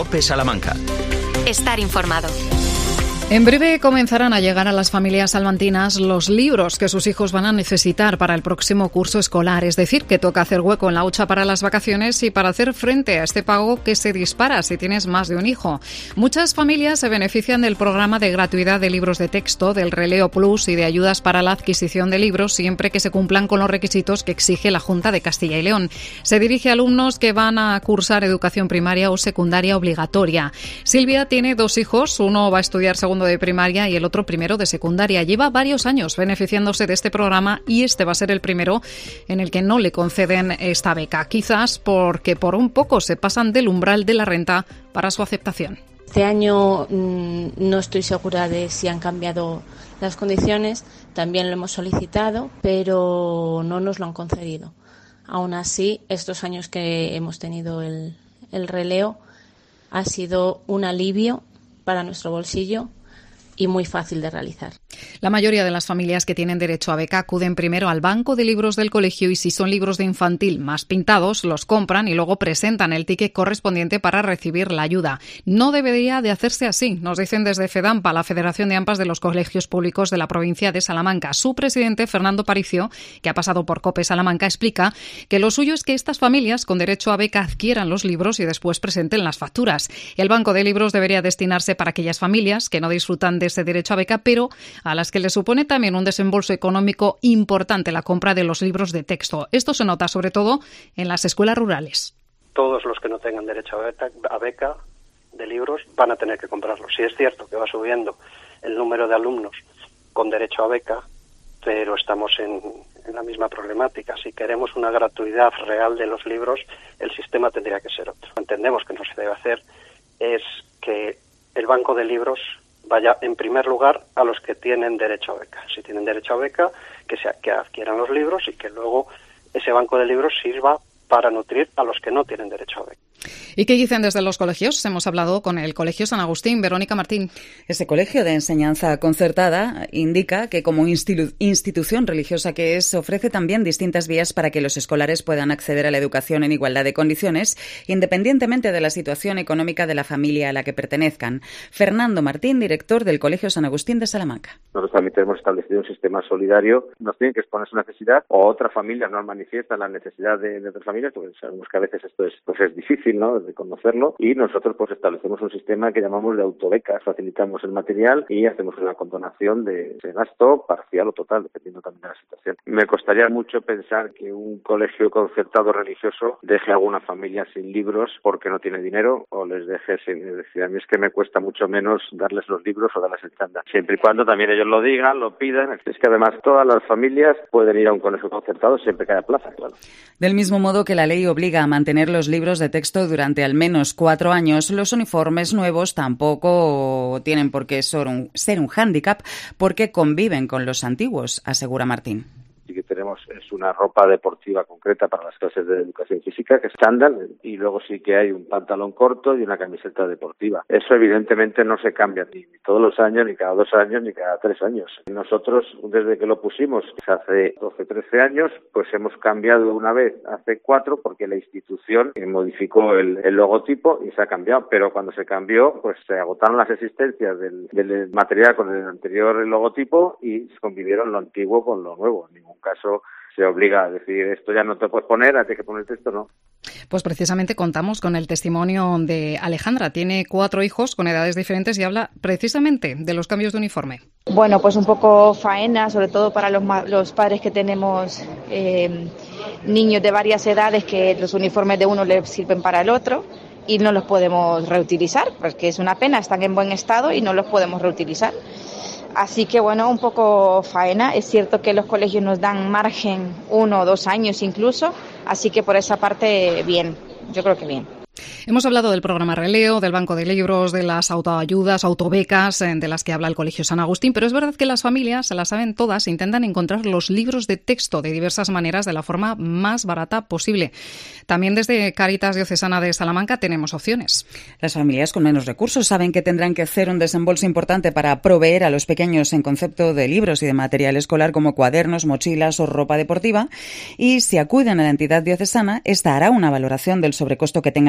COPE Salamanca. Estar informado. En breve comenzarán a llegar a las familias salmantinas los libros que sus hijos van a necesitar para el próximo curso escolar. Es decir, que toca hacer hueco en la hucha para las vacaciones y para hacer frente a este pago que se dispara si tienes más de un hijo. Muchas familias se benefician del programa de gratuidad de libros de texto, del Releo Plus y de ayudas para la adquisición de libros siempre que se cumplan con los requisitos que exige la Junta de Castilla y León. Se dirige a alumnos que van a cursar educación primaria o secundaria obligatoria. Silvia tiene 2 hijos, uno va a estudiar segundo de primaria y el otro primero de secundaria. Lleva varios años beneficiándose de este programa y este va a ser el primero en el que no le conceden esta beca. Quizás porque por un poco se pasan del umbral de la renta para su aceptación. Este año no estoy segura de si han cambiado las condiciones. También lo hemos solicitado, pero no nos lo han concedido. Aún así, estos años que hemos tenido el releo ha sido un alivio para nuestro bolsillo y muy fácil de realizar. La mayoría de las familias que tienen derecho a beca acuden primero al banco de libros del colegio y si son libros de infantil más pintados, los compran y luego presentan el ticket correspondiente para recibir la ayuda. No debería de hacerse así, nos dicen desde FEDAMPA, la Federación de AMPAs de los Colegios Públicos de la provincia de Salamanca. Su presidente, Fernando Paricio, que ha pasado por COPE Salamanca, explica que lo suyo es que estas familias con derecho a beca adquieran los libros y después presenten las facturas. El banco de libros debería destinarse para aquellas familias que no disfrutan de ese derecho a beca, pero a las que le supone también un desembolso económico importante la compra de los libros de texto. Esto se nota sobre todo en las escuelas rurales. Todos los que no tengan derecho a beca de libros van a tener que comprarlos. Sí es cierto que va subiendo el número de alumnos con derecho a beca, pero estamos en la misma problemática. Si queremos una gratuidad real de los libros, el sistema tendría que ser otro. Entendemos que no se debe hacer es que el banco de libros vaya en primer lugar a los que tienen derecho a beca. Si tienen derecho a beca, que adquieran los libros y que luego ese banco de libros sirva para nutrir a los que no tienen derecho a beca. ¿Y qué dicen desde los colegios? Hemos hablado con el Colegio San Agustín. Verónica Martín. Ese colegio de enseñanza concertada indica que como institución religiosa que es, ofrece también distintas vías para que los escolares puedan acceder a la educación en igualdad de condiciones, independientemente de la situación económica de la familia a la que pertenezcan. Fernando Martín, director del Colegio San Agustín de Salamanca. Nosotros también tenemos establecido un sistema solidario. Nos tienen que exponer su necesidad o otra familia nos manifiesta la necesidad de otras familias, porque sabemos que a veces esto es difícil, ¿no?, de conocerlo, y nosotros pues establecemos un sistema que llamamos de autobecas. Facilitamos el material y hacemos una condonación de ese gasto parcial o total, dependiendo también de la situación. Me costaría mucho pensar que un colegio concertado religioso deje a alguna familia sin libros porque no tiene dinero o les deje sin. Es decir, a mí es que me cuesta mucho menos darles los libros o darles el chándal, siempre y cuando también ellos lo digan, lo pidan. Es que además todas las familias pueden ir a un colegio concertado siempre que haya plaza, claro. Del mismo modo que la ley obliga a mantener los libros de texto durante al menos 4 años, los uniformes nuevos tampoco tienen por qué ser un hándicap porque conviven con los antiguos, asegura Martín. Sí que tenemos es una ropa deportiva concreta para las clases de educación física, que es chándal, y luego sí que hay un pantalón corto y una camiseta deportiva. Eso evidentemente no se cambia ni todos los años, ni cada 2 años, ni cada 3 años. Nosotros, desde que lo pusimos hace 12, 13 años, pues hemos cambiado una vez hace 4 porque la institución modificó el logotipo y se ha cambiado, pero cuando se cambió, pues se agotaron las existencias del material con el anterior logotipo y se convivieron lo antiguo con lo nuevo. En ningún caso se obliga a decir esto ya no te puedes poner, tienes que ponerte esto, no. Pues precisamente contamos con el testimonio de Alejandra. Tiene 4 hijos con edades diferentes y habla precisamente de los cambios de uniforme. Bueno, pues un poco faena, sobre todo para los padres que tenemos niños de varias edades, que los uniformes de uno les sirven para el otro y no los podemos reutilizar, porque es una pena, están en buen estado y no los podemos reutilizar. Así que bueno, un poco faena. Es cierto que los colegios nos dan margen 1 o 2 años incluso, así que por esa parte bien, yo creo que bien. Hemos hablado del programa Releo, del banco de libros, de las autoayudas, autobecas, de las que habla el Colegio San Agustín, pero es verdad que las familias, se las saben todas, intentan encontrar los libros de texto de diversas maneras de la forma más barata posible. También desde Cáritas Diocesana de Salamanca tenemos opciones. Las familias con menos recursos saben que tendrán que hacer un desembolso importante para proveer a los pequeños en concepto de libros y de material escolar como cuadernos, mochilas o ropa deportiva, y si acuden a la entidad diocesana, esta hará una valoración del sobrecosto que tengan que asumir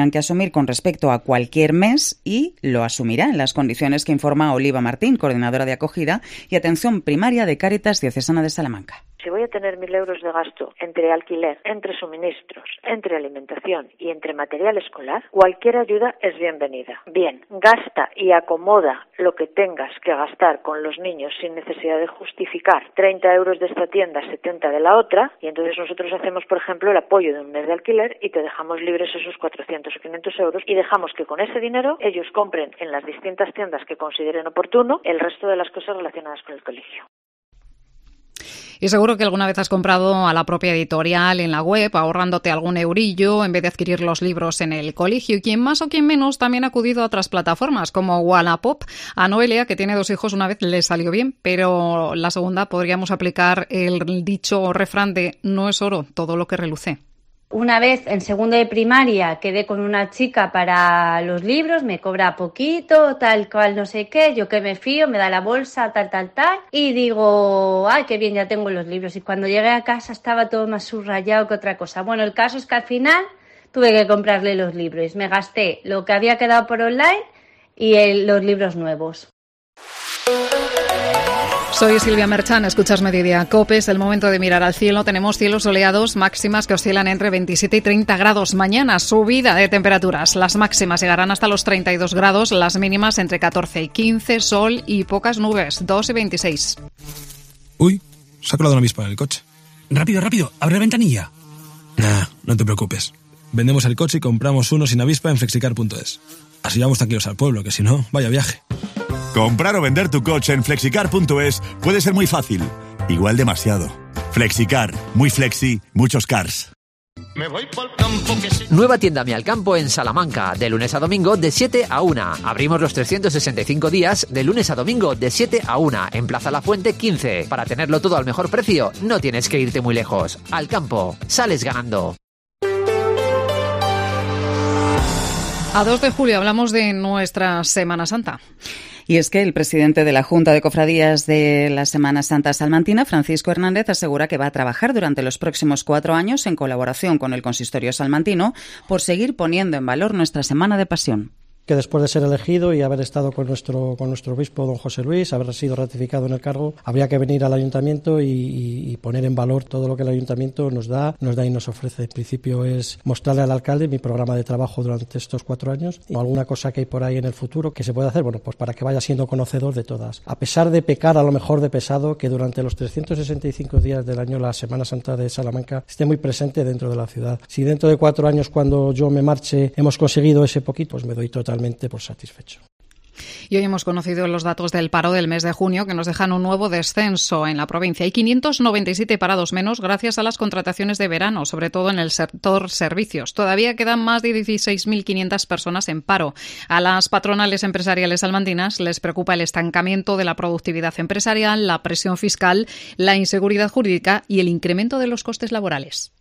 adicional con respecto a cualquier mes y lo asumirá en las condiciones que informa Oliva Martín, coordinadora de acogida y atención primaria de Cáritas Diocesana de Salamanca. Si voy a tener 1.000 euros de gasto entre alquiler, entre suministros, entre alimentación y entre material escolar, cualquier ayuda es bienvenida. Bien, gasta y acomoda lo que tengas que gastar con los niños sin necesidad de justificar 30 euros de esta tienda, 70 de la otra, y entonces nosotros hacemos, por ejemplo, el apoyo de un mes de alquiler y te dejamos libres esos 400 o 500 euros y dejamos que con ese dinero ellos compren en las distintas tiendas que consideren oportuno el resto de las cosas relacionadas con el colegio. Y seguro que alguna vez has comprado a la propia editorial en la web, ahorrándote algún eurillo en vez de adquirir los libros en el colegio. Y quien más o quien menos también ha acudido a otras plataformas, como Wallapop. A Noelia, que tiene 2 hijos, una vez le salió bien, pero la segunda podríamos aplicar el dicho o refrán de no es oro todo lo que reluce. Una vez en segundo de primaria quedé con una chica para los libros, me cobra poquito, tal cual no sé qué, yo que me fío, me da la bolsa, tal, y digo, ay, qué bien, ya tengo los libros. Y cuando llegué a casa estaba todo más subrayado que otra cosa. Bueno, el caso es que al final tuve que comprarle los libros. Me gasté lo que había quedado por online y los libros nuevos. Soy Silvia Merchan, escuchas Mediodía Cope, es el momento de mirar al cielo. Tenemos cielos soleados, máximas que oscilan entre 27 y 30 grados. Mañana, subida de temperaturas. Las máximas llegarán hasta los 32 grados, las mínimas entre 14 y 15, sol y pocas nubes, 2 y 26. Uy, se ha colado una avispa en el coche. Rápido, abre la ventanilla. Nah, no te preocupes. Vendemos el coche y compramos uno sin avispa en flexicar.es. Así vamos tranquilos al pueblo, que si no, vaya viaje. Comprar o vender tu coche en flexicar.es puede ser muy fácil, igual demasiado. Flexicar, muy flexi, muchos cars. Me voy por campo que sí. Nueva tienda Mi Alcampo en Salamanca, de lunes a domingo de 7 a 1. Abrimos los 365 días, de lunes a domingo de 7 a 1, en Plaza La Fuente 15. Para tenerlo todo al mejor precio, no tienes que irte muy lejos. Alcampo, sales ganando. A 2 de julio hablamos de nuestra Semana Santa. Y es que el presidente de la Junta de Cofradías de la Semana Santa Salmantina, Francisco Hernández, asegura que va a trabajar durante los próximos 4 años en colaboración con el Consistorio salmantino por seguir poniendo en valor nuestra Semana de Pasión. Que después de ser elegido y haber estado con nuestro obispo, don José Luis, haber sido ratificado en el cargo, habría que venir al ayuntamiento y poner en valor todo lo que el ayuntamiento nos da y nos ofrece. En principio es mostrarle al alcalde mi programa de trabajo durante estos 4 años y alguna cosa que hay por ahí en el futuro que se puede hacer, bueno, pues para que vaya siendo conocedor de todas. A pesar de pecar a lo mejor de pesado, que durante los 365 días del año la Semana Santa de Salamanca esté muy presente dentro de la ciudad. Si dentro de 4 años, cuando yo me marche, hemos conseguido ese poquito, pues me doy totalmente por satisfecho. Y hoy hemos conocido los datos del paro del mes de junio, que nos dejan un nuevo descenso en la provincia. Hay 597 parados menos gracias a las contrataciones de verano, sobre todo en el sector servicios. Todavía quedan más de 16.500 personas en paro. A las patronales empresariales salmantinas les preocupa el estancamiento de la productividad empresarial, la presión fiscal, la inseguridad jurídica y el incremento de los costes laborales.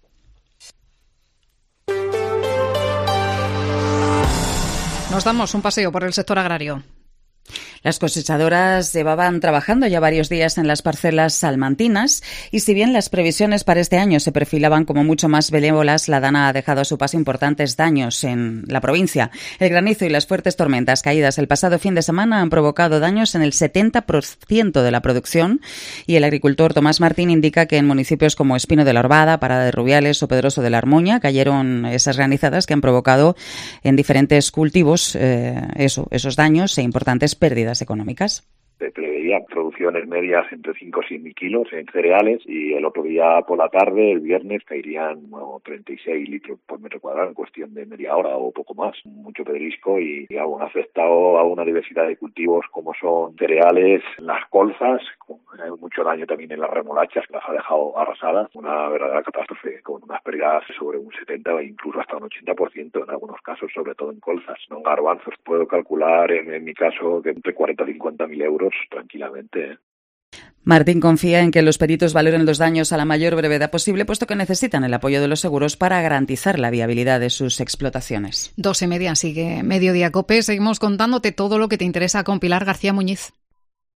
Nos damos un paseo por el sector agrario. Las cosechadoras llevaban trabajando ya varios días en las parcelas salmantinas y si bien las previsiones para este año se perfilaban como mucho más benévolas, la Dana ha dejado a su paso importantes daños en la provincia. El granizo y las fuertes tormentas caídas el pasado fin de semana han provocado daños en el 70% de la producción y el agricultor Tomás Martín indica que en municipios como Espino de la Orbada, Parada de Rubiales o Pedroso de la Armuña cayeron esas granizadas que han provocado en diferentes cultivos esos daños e importantes pérdidas económicas. Se preveía producciones medias entre 5 y 6.000 kilos en cereales y el otro día por la tarde, el viernes, caerían 36 litros por metro cuadrado en cuestión de media hora o poco más. Mucho pedrisco y aún ha afectado a una diversidad de cultivos como son cereales, las colzas, hay mucho daño también en las remolachas que las ha dejado arrasadas. Una verdadera catástrofe con unas pérdidas sobre un 70 o incluso hasta un 80% en algunos casos, sobre todo en colzas. En garbanzos puedo calcular en mi caso que entre 40 y 50.000 euros tranquilamente. Martín confía en que los peritos valoren los daños a la mayor brevedad posible, puesto que necesitan el apoyo de los seguros para garantizar la viabilidad de sus explotaciones. 2:30, sigue Mediodía Cope. Seguimos contándote todo lo que te interesa con Pilar García Muñiz.